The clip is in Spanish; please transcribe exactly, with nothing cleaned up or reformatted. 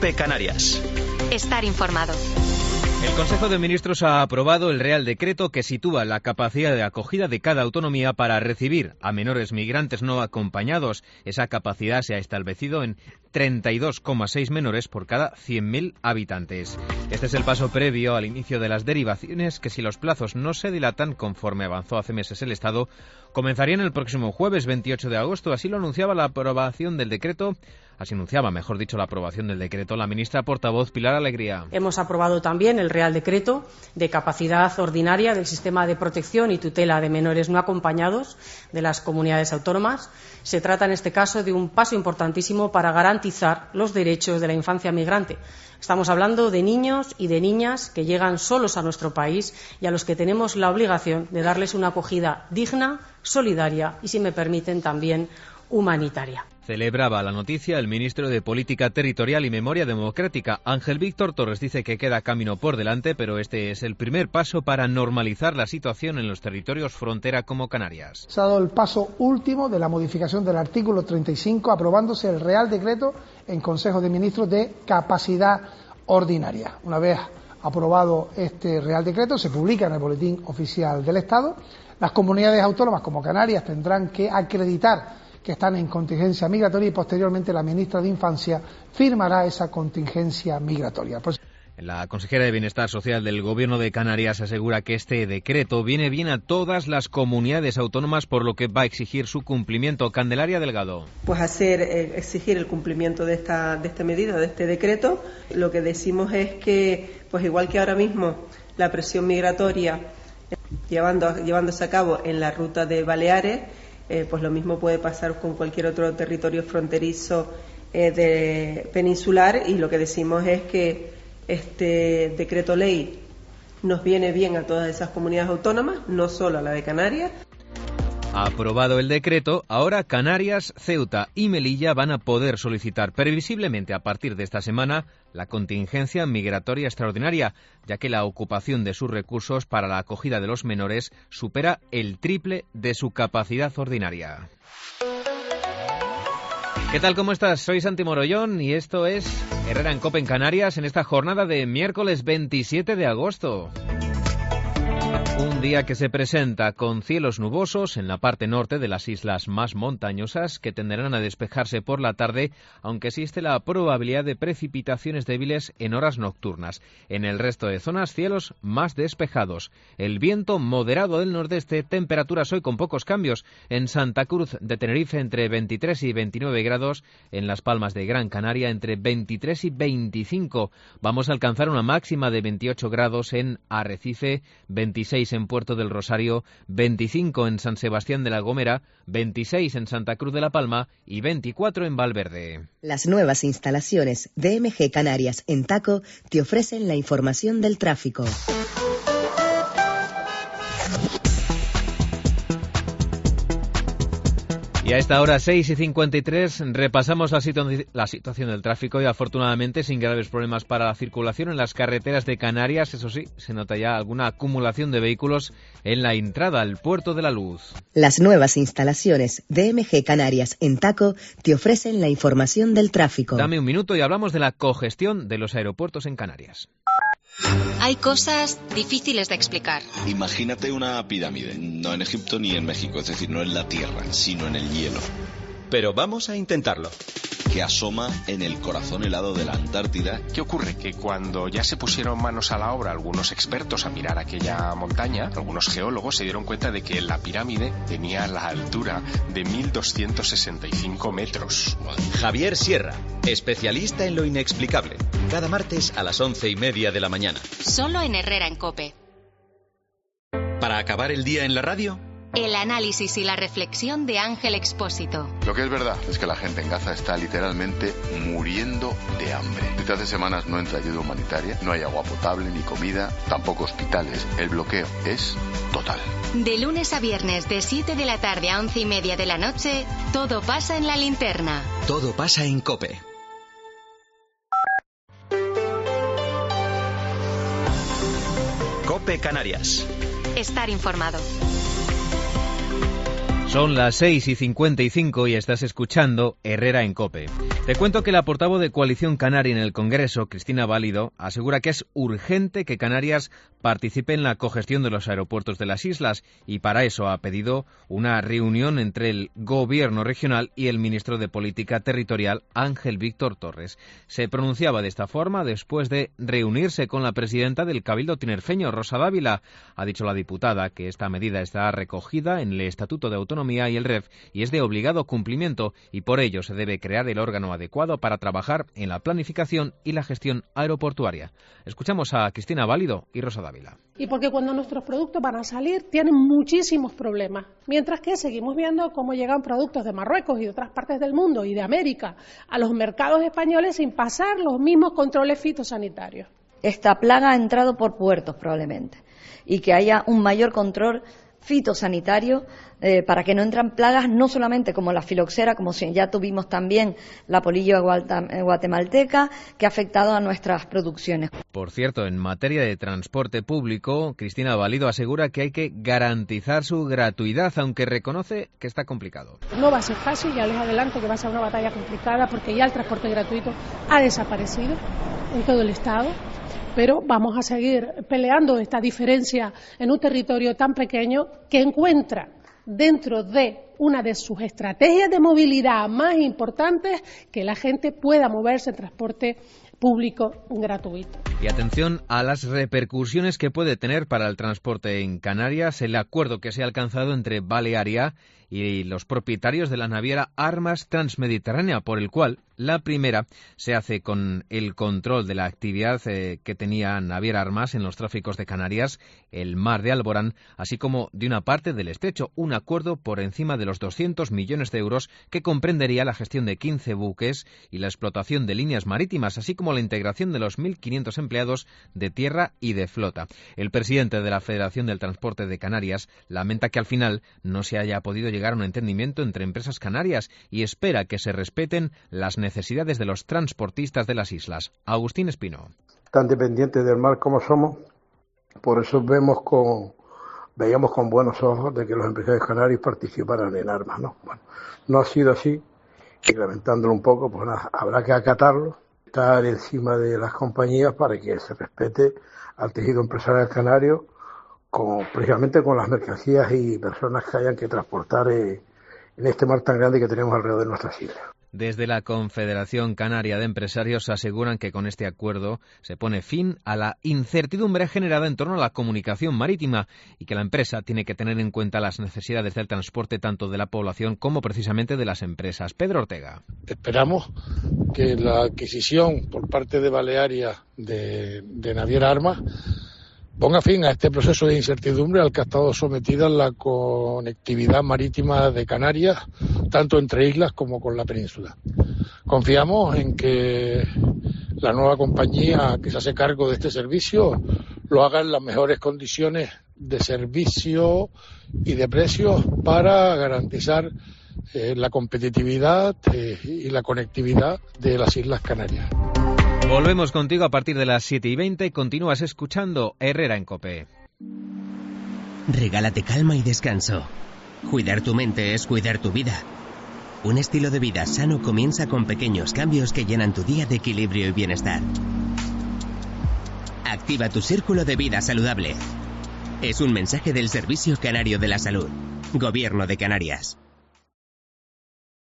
COPE Canarias. Estar informado. El Consejo de Ministros ha aprobado el Real Decreto que sitúa la capacidad de acogida de cada autonomía para recibir a menores migrantes no acompañados. Esa capacidad se ha establecido en treinta y dos coma seis menores por cada cien mil habitantes. Este es el paso previo al inicio de las derivaciones que, si los plazos no se dilatan conforme avanzó hace meses el Estado, comenzarían el próximo jueves veintiocho de agosto. Así lo anunciaba la aprobación del decreto. Así anunciaba, mejor dicho, la aprobación del decreto la ministra portavoz Pilar Alegría. Hemos aprobado también el Real Decreto de capacidad ordinaria del sistema de protección y tutela de menores no acompañados de las comunidades autónomas. Se trata en este caso de un paso importantísimo para garantizar los derechos de la infancia migrante. Estamos hablando de niños y de niñas que llegan solos a nuestro país y a los que tenemos la obligación de darles una acogida digna, solidaria y, si me permiten, también humanitaria. Celebraba la noticia el ministro de Política Territorial y Memoria Democrática. Ángel Víctor Torres dice que queda camino por delante, pero este es el primer paso para normalizar la situación en los territorios frontera como Canarias. Se ha dado el paso último de la modificación del artículo treinta y cinco, aprobándose el Real Decreto en Consejo de Ministros de capacidad ordinaria. Una vez aprobado este Real Decreto, se publica en el Boletín Oficial del Estado. Las comunidades autónomas como Canarias tendrán que acreditar que están en contingencia migratoria y posteriormente la ministra de Infancia firmará esa contingencia migratoria. Pues... La consejera de Bienestar Social del Gobierno de Canarias asegura que este decreto viene bien a todas las comunidades autónomas, por lo que va a exigir su cumplimiento. Candelaria Delgado. Pues hacer, eh, exigir el cumplimiento de esta, de esta medida, de este decreto. Lo que decimos es que, pues igual que ahora mismo la presión migratoria eh, llevando, llevándose a cabo en la ruta de Baleares, Eh, pues lo mismo puede pasar con cualquier otro territorio fronterizo eh, de peninsular, y lo que decimos es que este decreto ley nos viene bien a todas esas comunidades autónomas, no solo a la de Canarias. Aprobado el decreto, ahora Canarias, Ceuta y Melilla van a poder solicitar previsiblemente a partir de esta semana la contingencia migratoria extraordinaria, ya que la ocupación de sus recursos para la acogida de los menores supera el triple de su capacidad ordinaria. ¿Qué tal? ¿Cómo estás? Soy Santi Morollón y esto es Herrera en COPE en Canarias en esta jornada de miércoles veintisiete de agosto. Un día que se presenta con cielos nubosos en la parte norte de las islas más montañosas, que tenderán a despejarse por la tarde, aunque existe la probabilidad de precipitaciones débiles en horas nocturnas. En el resto de zonas, cielos más despejados. El viento moderado del nordeste, temperaturas hoy con pocos cambios. En Santa Cruz de Tenerife entre veintitrés y veintinueve grados, en Las Palmas de Gran Canaria entre veintitrés y veinticinco. Vamos a alcanzar una máxima de veintiocho grados en Arrecife, veintiséis en Puerto del Rosario, veinticinco en San Sebastián de la Gomera, veintiséis en Santa Cruz de la Palma y veinticuatro en Valverde. Las nuevas instalaciones D M G Canarias en Taco te ofrecen la información del tráfico. Y a esta hora, seis y cincuenta y tres, repasamos la, situ- la situación del tráfico y afortunadamente sin graves problemas para la circulación en las carreteras de Canarias. Eso sí, se nota ya alguna acumulación de vehículos en la entrada al Puerto de la Luz. Las nuevas instalaciones D M G Canarias en Taco te ofrecen la información del tráfico. Dame un minuto y hablamos de la congestión de los aeropuertos en Canarias. Hay cosas difíciles de explicar. Imagínate una pirámide, no en Egipto ni en México, es decir, no en la tierra, sino en el hielo. Pero vamos a intentarlo. Que asoma en el corazón helado de la Antártida. ¿Qué ocurre? Que cuando ya se pusieron manos a la obra algunos expertos a mirar aquella montaña, algunos geólogos se dieron cuenta de que la pirámide tenía la altura de mil doscientos sesenta y cinco metros. Javier Sierra, especialista en lo inexplicable. Cada martes a las once y media de la mañana. Solo en Herrera en COPE. Para acabar el día en la radio, el análisis y la reflexión de Ángel Expósito. Lo que es verdad es que la gente en Gaza está literalmente muriendo de hambre. Desde hace semanas no entra ayuda humanitaria, no hay agua potable ni comida, tampoco hospitales. El bloqueo es total. De lunes a viernes de siete de la tarde a once y media de la noche, todo pasa en la linterna. Todo pasa en COPE. COPE Canarias. Estar informado. Son las seis y cincuenta y cinco y estás escuchando Herrera en COPE. Te cuento que la portavoz de Coalición Canaria en el Congreso, Cristina Válido, asegura que es urgente que Canarias participe en la cogestión de los aeropuertos de las islas y para eso ha pedido una reunión entre el Gobierno regional y el ministro de Política Territorial, Ángel Víctor Torres. Se pronunciaba de esta forma después de reunirse con la presidenta del Cabildo tinerfeño, Rosa Dávila. Ha dicho la diputada que esta medida está recogida en el Estatuto de Autonomía y el R E F y es de obligado cumplimiento y por ello se debe crear el órgano adecuado para trabajar en la planificación y la gestión aeroportuaria. Escuchamos a Cristina Válido y Rosa Dávila. Y porque cuando nuestros productos van a salir tienen muchísimos problemas, mientras que seguimos viendo cómo llegan productos de Marruecos y de otras partes del mundo y de América a los mercados españoles sin pasar los mismos controles fitosanitarios. Esta plaga ha entrado por puertos probablemente y que haya un mayor control fitosanitario eh, para que no entran plagas no solamente como la filoxera, como si ya tuvimos también la polillo guatemalteca, que ha afectado a nuestras producciones. Por cierto, en materia de transporte público, Cristina Válido asegura que hay que garantizar su gratuidad, aunque reconoce que está complicado. No va a ser fácil, ya les adelanto que va a ser una batalla complicada porque ya el transporte gratuito ha desaparecido en todo el Estado. Pero vamos a seguir peleando esta diferencia en un territorio tan pequeño que encuentra dentro de una de sus estrategias de movilidad más importantes que la gente pueda moverse en transporte público gratuito. Y atención a las repercusiones que puede tener para el transporte en Canarias el acuerdo que se ha alcanzado entre Balearia y los propietarios de la naviera Armas Transmediterránea, por el cual la primera se hace con el control de la actividad eh, que tenía Naviera Armas en los tráficos de Canarias, el mar de Alborán, así como de una parte del estrecho, un acuerdo por encima de los doscientos millones de euros que comprendería la gestión de quince buques y la explotación de líneas marítimas, así como la integración de los mil quinientos empleados de tierra y de flota. El presidente de la Federación del Transporte de Canarias lamenta que al final no se haya podido llegar a un entendimiento entre empresas canarias y espera que se respeten las necesidades de los transportistas de las islas. Agustín Espino. Tan dependientes del mar como somos, por eso vemos con, veíamos con buenos ojos de que los empresarios canarios participaran en Armas, ¿no? Bueno, no ha sido así y lamentándolo un poco, pues nada, habrá que acatarlo, estar encima de las compañías para que se respete al tejido empresarial canario, con, precisamente con las mercancías y personas que hayan que transportar eh, en este mar tan grande que tenemos alrededor de nuestras islas. Desde la Confederación Canaria de Empresarios aseguran que con este acuerdo se pone fin a la incertidumbre generada en torno a la comunicación marítima y que la empresa tiene que tener en cuenta las necesidades del transporte tanto de la población como precisamente de las empresas. Pedro Ortega. Esperamos que la adquisición por parte de Balearia de, de Naviera Armas ponga fin a este proceso de incertidumbre al que ha estado sometida la conectividad marítima de Canarias, tanto entre islas como con la península. Confiamos en que la nueva compañía que se hace cargo de este servicio lo haga en las mejores condiciones de servicio y de precios para garantizar eh, la competitividad eh, y la conectividad de las Islas Canarias. Volvemos contigo a partir de las siete y veinte y continúas escuchando Herrera en COPE. Regálate calma y descanso. Cuidar tu mente es cuidar tu vida. Un estilo de vida sano comienza con pequeños cambios que llenan tu día de equilibrio y bienestar. Activa tu círculo de vida saludable. Es un mensaje del Servicio Canario de la Salud. Gobierno de Canarias.